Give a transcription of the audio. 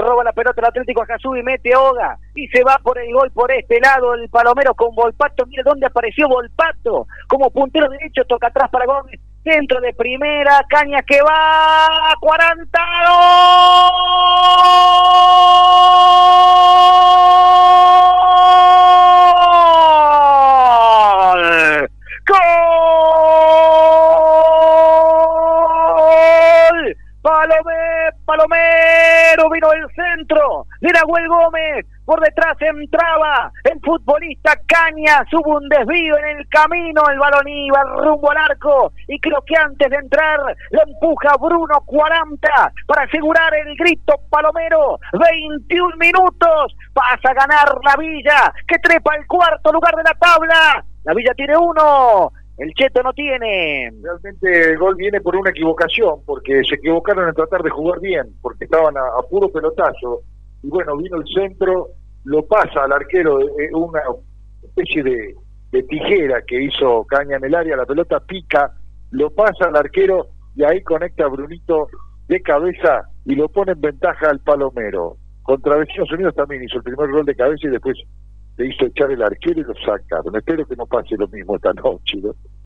roba la pelota el Atlético Azazú y mete Oga, y se va por el gol por este lado el Palomero con Volpato. Mire dónde apareció Volpato, como puntero derecho, toca atrás para Gómez, centro de primera, Cañas que va a 40, ¡gol! Palomero, vino el centro, de Nahuel Gómez, por detrás entraba el futbolista Cañas, hubo un desvío en el camino, el balón iba rumbo al arco, y creo que antes de entrar, lo empuja Bruno 40, para asegurar el grito Palomero, 21 minutos, pasa a ganar la Villa, que trepa el cuarto lugar de la tabla, la Villa tiene 1, el Cheto no tiene. Realmente el gol viene por una equivocación, porque se equivocaron en tratar de jugar bien, porque estaban a puro pelotazo, y bueno, vino el centro, lo pasa al arquero, una especie de tijera que hizo Caña en el área, la pelota pica, lo pasa al arquero, y ahí conecta a Brunito de cabeza, y lo pone en ventaja al Palomero. Contra Vecinos Unidos también hizo el primer gol de cabeza, y después le hizo echar el arquero y lo sacaron. Espero que no pase lo mismo esta noche, ¿no?